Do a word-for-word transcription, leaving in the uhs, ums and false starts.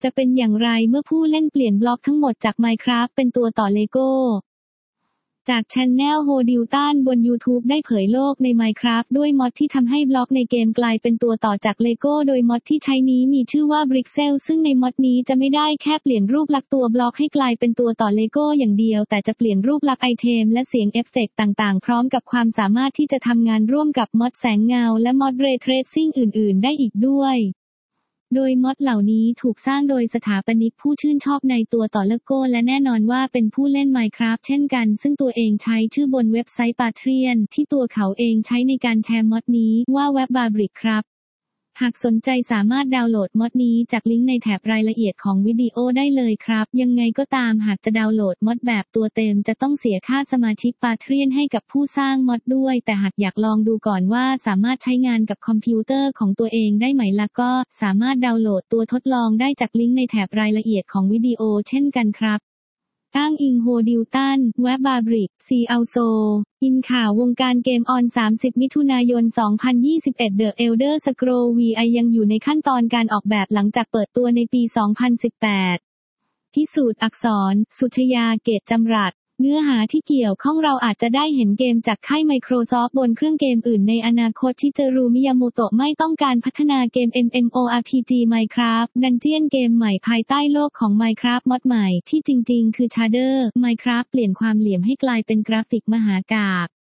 จะเป็นอย่างไรเมื่อผู้เล่นเปลี่ยนบล็อกทั้งหมดจาก Minecraft เป็นตัวต่อเลโก้จากแชนแนลโฮดิวตันบน YouTube ได้เผยโลกใน Minecraft ด้วยมอดที่ทำให้บล็อกในเกมกลายเป็นตัวต่อจากเลโก้โดยมอดที่ใช้นี้มีชื่อว่า Brixel ซึ่งในมอดนี้จะไม่ได้แค่เปลี่ยนรูปลักษณ์ตัวบล็อกให้กลายเป็นตัวต่อเลโก้อย่างเดียวแต่จะเปลี่ยนรูปลักษณ์ไอเทมและเสียงเอฟเฟกต์ต่างๆพร้อมกับความสามารถที่จะทำงานร่วมกับมอดแสงเงาและมอดเรย์เทรซซิ่งอื่นๆได้อีกด้วยโดยมอดเหล่านี้ถูกสร้างโดยสถาปนิกผู้ชื่นชอบในตัวต่อเลโก้และแน่นอนว่าเป็นผู้เล่น Minecraft เช่นกันซึ่งตัวเองใช้ชื่อบนเว็บไซต์ Patreon ที่ตัวเขาเองใช้ในการแชร์มอดนี้ว่า Webfabric ครับหากสนใจสามารถดาวน์โหลดมอดนี้จากลิงก์ในแถบรายละเอียดของวิดีโอได้เลยครับยังไงก็ตามหากจะดาวน์โหลดมอดแบบตัวเต็มจะต้องเสียค่าสมาชิก Patreon ให้กับผู้สร้างมอดด้วยแต่หากอยากลองดูก่อนว่าสามารถใช้งานกับคอมพิวเตอร์ของตัวเองได้ไหมล่ะก็สามารถดาวน์โหลดตัวทดลองได้จากลิงก์ในแถบรายละเอียดของวิดีโอเช่นกันครับอ้างอิงโฮดิวตันเว็บบาบริกซีอัลโซอินข่าววงการเกมออนสามสิบมิถุนายนสองพันยี่สิบเอ็ด The Elder Scrolls วี ไอ ยังอยู่ในขั้นตอนการออกแบบหลังจากเปิดตัวในปีสองพันสิบแปดพิสูจน์อักษรสุชยาเกตจำรัดเนื้อหาที่เกี่ยวข้องเราอาจจะได้เห็นเกมจากค่าย Microsoft บนเครื่องเกมอื่นในอนาคตชิเจรุมิยาโมโตะไม่ต้องการพัฒนาเกม เอ็ม เอ็ม โอ อาร์ พี จี Minecraft Dungeon เกมใหม่ภายใต้โลกของ Minecraft มอดใหม่ที่จริงๆคือ Shader Minecraft เปลี่ยนความเหลี่ยมให้กลายเป็นกราฟิกมหากาพย์